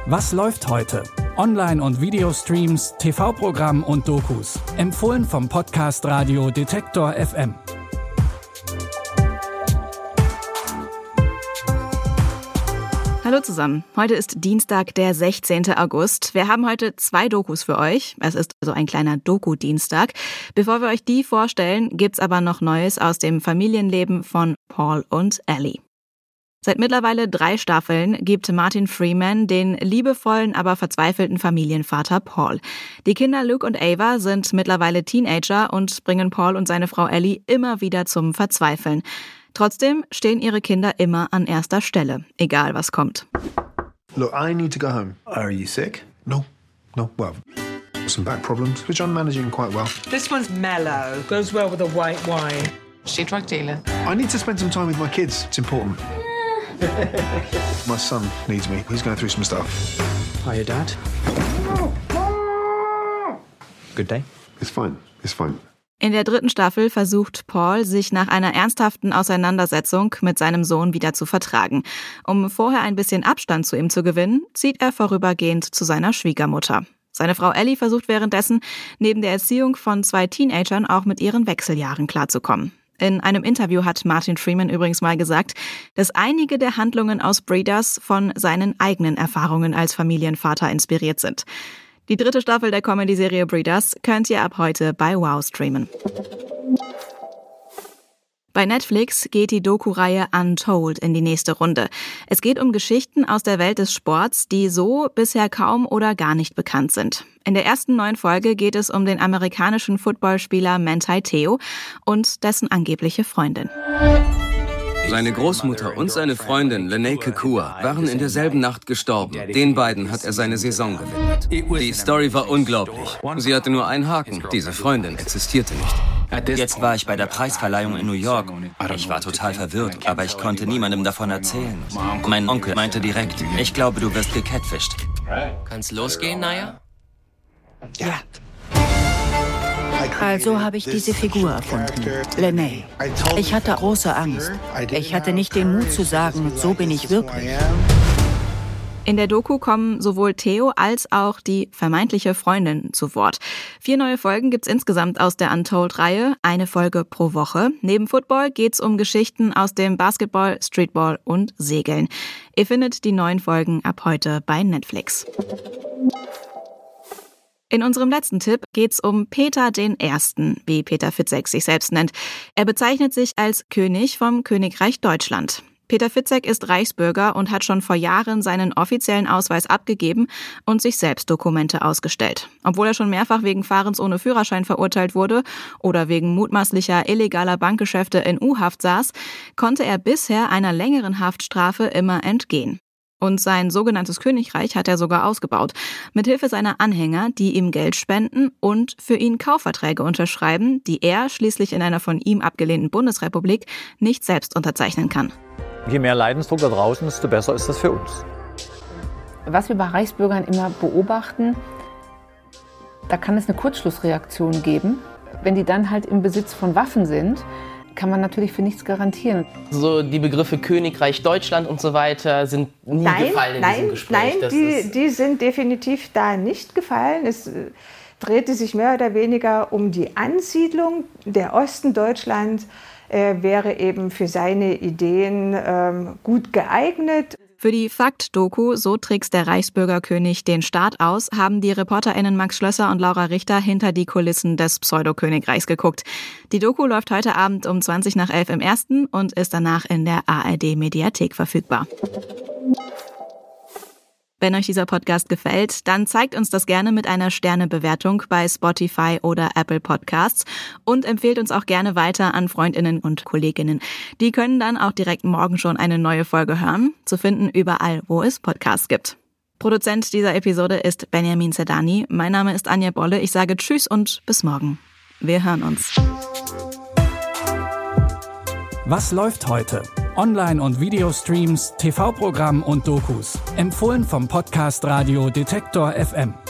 Was läuft heute? Online- und Videostreams, TV-Programm und Dokus. Empfohlen vom Podcast Radio Detektor FM. Hallo zusammen. Heute ist Dienstag, der 16. August. Wir haben heute 2 Dokus für euch. Es ist also ein kleiner Doku-Dienstag. Bevor wir euch die vorstellen, gibt's aber noch Neues aus dem Familienleben von Paul und Ellie. Seit mittlerweile 3 Staffeln gibt Martin Freeman den liebevollen, aber verzweifelten Familienvater Paul. Die Kinder Luke und Ava sind mittlerweile Teenager und bringen Paul und seine Frau Ellie immer wieder zum Verzweifeln. Trotzdem stehen ihre Kinder immer an erster Stelle, egal was kommt. Look, I need to go home. Are you sick? No. Well, some back problems, which I'm managing quite well. This one's mellow. Goes well with a white wine. She drug dealer. I need to spend some time with my kids. It's important. My son needs me. He's going through some stuff. Hiya, Dad. Good day? It's fine. In der 3. Staffel versucht Paul, sich nach einer ernsthaften Auseinandersetzung mit seinem Sohn wieder zu vertragen. Um vorher ein bisschen Abstand zu ihm zu gewinnen, zieht er vorübergehend zu seiner Schwiegermutter. Seine Frau Ellie versucht währenddessen, neben der Erziehung von 2 Teenagern auch mit ihren Wechseljahren klarzukommen. In einem Interview hat Martin Freeman übrigens mal gesagt, dass einige der Handlungen aus Breeders von seinen eigenen Erfahrungen als Familienvater inspiriert sind. Die 3. Staffel der Comedy-Serie Breeders könnt ihr ab heute bei Wow streamen. Bei Netflix geht die Doku-Reihe Untold in die nächste Runde. Es geht um Geschichten aus der Welt des Sports, die so bisher kaum oder gar nicht bekannt sind. In der ersten 9 Folge geht es um den amerikanischen Footballspieler Manti Te'o und dessen angebliche Freundin. Seine Großmutter und seine Freundin Lene Kekua waren in derselben Nacht gestorben. Den beiden hat er seine Saison gewidmet. Die Story war unglaublich. Sie hatte nur einen Haken. Diese Freundin existierte nicht. Jetzt war ich bei der Preisverleihung in New York. Ich war total verwirrt, aber ich konnte niemandem davon erzählen. Mein Onkel meinte direkt, ich glaube, du wirst gecatfished. Kann's losgehen, Naya? Ja. Also habe ich diese Figur erfunden, Lene. Ich hatte große Angst. Ich hatte nicht den Mut zu sagen, so bin ich wirklich. In der Doku kommen sowohl Theo als auch die vermeintliche Freundin zu Wort. 4 neue Folgen gibt's insgesamt aus der Untold-Reihe, 1 Folge pro Woche. Neben Football geht's um Geschichten aus dem Basketball, Streetball und Segeln. Ihr findet die neuen Folgen ab heute bei Netflix. In unserem letzten Tipp geht's um Peter I., wie Peter Fitzek sich selbst nennt. Er bezeichnet sich als König vom Königreich Deutschland. Peter Fitzek ist Reichsbürger und hat schon vor Jahren seinen offiziellen Ausweis abgegeben und sich selbst Dokumente ausgestellt. Obwohl er schon mehrfach wegen Fahrens ohne Führerschein verurteilt wurde oder wegen mutmaßlicher illegaler Bankgeschäfte in U-Haft saß, konnte er bisher einer längeren Haftstrafe immer entgehen. Und sein sogenanntes Königreich hat er sogar ausgebaut, mithilfe seiner Anhänger, die ihm Geld spenden und für ihn Kaufverträge unterschreiben, die er schließlich in einer von ihm abgelehnten Bundesrepublik nicht selbst unterzeichnen kann. Je mehr Leidensdruck da draußen ist, desto besser ist das für uns. Was wir bei Reichsbürgern immer beobachten, da kann es eine Kurzschlussreaktion geben. Wenn die dann halt im Besitz von Waffen sind, kann man natürlich für nichts garantieren. So die Begriffe Königreich Deutschland und so weiter sind nie gefallen in diesem Gespräch. Nein, die sind definitiv da nicht gefallen. Es drehte sich mehr oder weniger um die Ansiedlung. Der Osten Deutschlands wäre eben für seine Ideen gut geeignet. Für die Fakt-Doku "So trickst der Reichsbürgerkönig den Staat aus" haben die ReporterInnen Max Schlösser und Laura Richter hinter die Kulissen des Pseudokönigreichs geguckt. Die Doku läuft heute Abend um 20:11 im Ersten und ist danach in der ARD-Mediathek verfügbar. Wenn euch dieser Podcast gefällt, dann zeigt uns das gerne mit einer Sternebewertung bei Spotify oder Apple Podcasts und empfehlt uns auch gerne weiter an Freundinnen und Kolleginnen. Die können dann auch direkt morgen schon eine neue Folge hören, zu finden überall, wo es Podcasts gibt. Produzent dieser Episode ist Benjamin Zerdani. Mein Name ist Anja Bolle. Ich sage Tschüss und bis morgen. Wir hören uns. Was läuft heute? Online- und Videostreams, TV-Programm und Dokus. Empfohlen vom Podcast Radio Detektor FM.